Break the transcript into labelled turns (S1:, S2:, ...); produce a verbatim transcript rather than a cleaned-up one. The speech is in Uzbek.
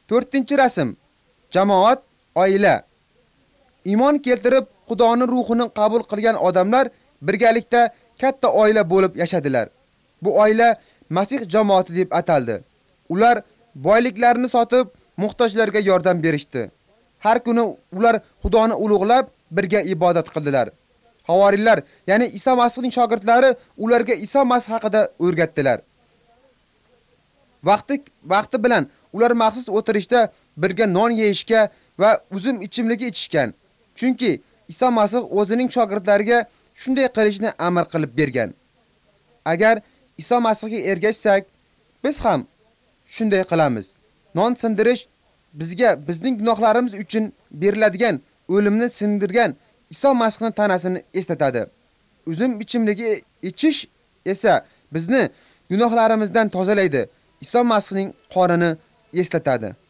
S1: to'rtinchi rasm. Jamoat, oila. Iymon keltirib, Xudoning ruhini qabul qilgan odamlar birgalikda katta oila bo'lib yashadilar. Bu oila Masih jamoati deb ataldi. Ular boyliklarini sotib, muhtojlarga yordam berishdi. Har kuni ular Xudoni ulug'lab, birga ibodat qildilar. Havoriylar, ya'ni Iso Masihning shogirdlari ularga Iso Masih haqida o'rgatdilar. Vaqti vaqti bilan ular maxsus o'tirishda birga non yeyishga va uzum ichimligi ichishgan. Chunki Iso Masih o'zining shogirdlariga shunday qilishni amr qilib bergan. Agar Iso Masihga ergashsak, biz ham shunday qilamiz. Non sindirish bizga bizning gunohlarimiz uchun beriladigan o'limni sindirgan Iso Masihning tanasini eslatadi. Uzum ichimligi ichish esa bizni gunohlarimizdan tozalaydi. Iso Masihning qorini eslatadi.